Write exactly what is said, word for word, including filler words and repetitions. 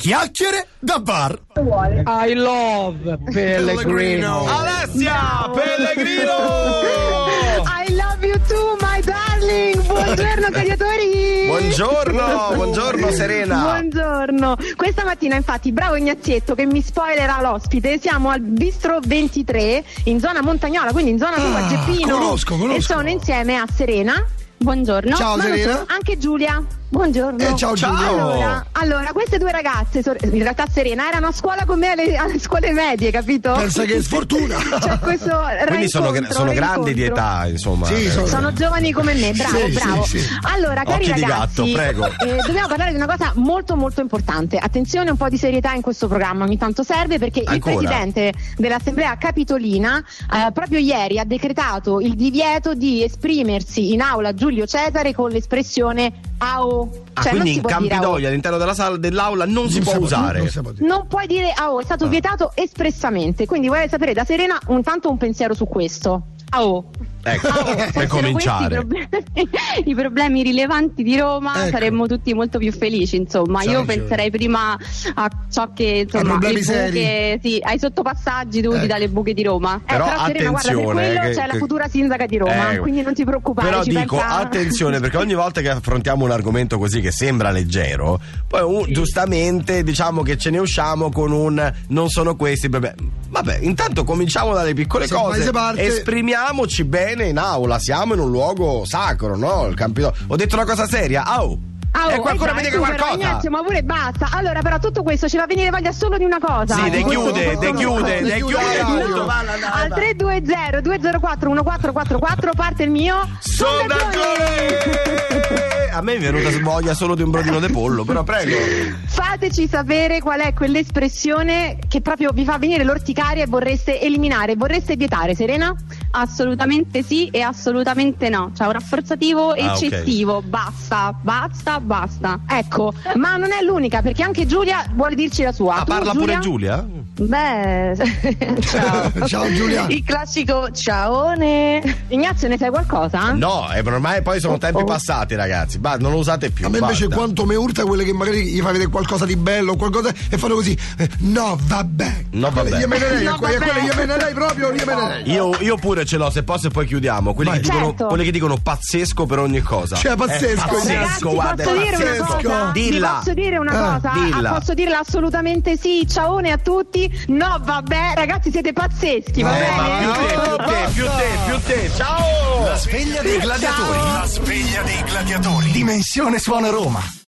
Chiacchiere da bar. I love Pellegrino. Alessia Pellegrino. I love you too, my darling. Buongiorno gladiatori. Buongiorno, buongiorno Serena. Buongiorno. Questa mattina infatti, bravo Ignazietto che mi spoilerà l'ospite, siamo al Bistro ventitré in zona Montagnola, quindi in zona tua, Ah, Geppino. conosco, conosco. E sono insieme a Serena. Buongiorno. Ciao, Ma non Serena. solo, anche Giulia. Buongiorno. Eh, ciao, Giulia. Allora, allora, queste due ragazze, sor- in realtà Serena, erano a scuola con me alle, alle scuole medie, capito? Pensa che sfortuna. C'è questo Quindi sono, gra- reincontro, sono grandi di reincontro. età, insomma. Sì, sono- Sono giovani come me, bravo, Sì, bravo. sì, sì. Allora, cari Occhi di ragazzi, gatto, prego. eh, dobbiamo parlare di una cosa molto molto importante. Attenzione, un po' di serietà in questo programma, ogni tanto serve perché Ancora? il presidente dell'Assemblea Capitolina eh, proprio ieri ha decretato il divieto di esprimersi in aula Giulio Cesare con l'espressione A O. Ah, Cioè, non quindi si in può dire A O. Campidoglio all'interno della sala dell'aula non si Non può si può- usare. non si può dire. Non puoi dire A O, è stato vietato espressamente. Quindi vorrei sapere da Serena un tanto un pensiero su questo. A O. Ecco, Ah, per fossero cominciare. Questi i problemi, i problemi rilevanti di Roma, Ecco. saremmo tutti molto più felici, insomma. C'ha Io ragione. penserei prima a ciò che, insomma, problemi le buche, seri. sì, ai sottopassaggi dovuti Ecco. dalle buche di Roma. Eh, Però però, Serena, guarda, per attenzione, quello che- c'è che- la futura sindaca di Roma, Eh, quindi non ti preoccupare. Però ci dico pensa- attenzione, perché ogni volta che affrontiamo un argomento così che sembra leggero, poi un- giustamente diciamo che ce ne usciamo con un non sono questi i problemi. Vabbè, intanto cominciamo dalle piccole Se cose. paese parte- Esprimiamoci bene in aula, siamo in un luogo sacro, no? Il Campidoglio. Ho detto una cosa seria. Au! Ah, oh, e qualcuno eh mi dai, dica tu però, qualcosa. Ignazio, ma pure basta. Allora, però tutto questo ci va a venire voglia solo di una cosa. Sì, de Di questo- chiude, de questo- chiude, de chiude chiude la radio. tutto. Va, va, va, Al va. tre due zero due zero quattro uno quattro quattro quattro parte il mio Sondaglione! A me è venuta voglia solo di un brodino de pollo, però prego. Fateci sapere qual è quell'espressione che proprio vi fa venire l'orticaria e vorreste eliminare, vorreste vietare, Serena? Assolutamente sì e assolutamente no. C'è un rafforzativo Ah, ok. eccessivo. Basta, basta, basta. Ecco, ma non è l'unica perché anche Giulia vuole dirci la sua. Ah, Tu, parla pure Giulia? Beh, ciao. Ciao, Giulia. Il classico ciaone. Ignazio, ne sai qualcosa? No, e ormai poi sono tempi passati, ragazzi. Ma non lo usate più. A me invece basta. quanto mi urta quelle che magari gli fa vedere qualcosa di bello, qualcosa e fanno così. eh, no, vabbè. No, vabbè. Io me ne lei, No, a quelle vabbè. io me ne lei proprio, io me ne lei. Io, io pure ce l'ho, se posso e poi chiudiamo. Quelli che, Vai. dicono, Certo. quelli che dicono pazzesco per ogni cosa. Cioè, pazzesco, Eh, Ragazzi, pazzesco, guarda, posso è dire una pazzesco. cosa? Vi Dilla. posso dire una Ah, cosa? dilla. Ah, posso dirla assolutamente sì. Ciaone a tutti. No, vabbè, ragazzi, siete pazzeschi, va Eh, bene? ma più te, più te, più te, più te. Ciao! La sveglia dei gladiatori. La sveglia dei gladiatori. Dimensione Suona Roma.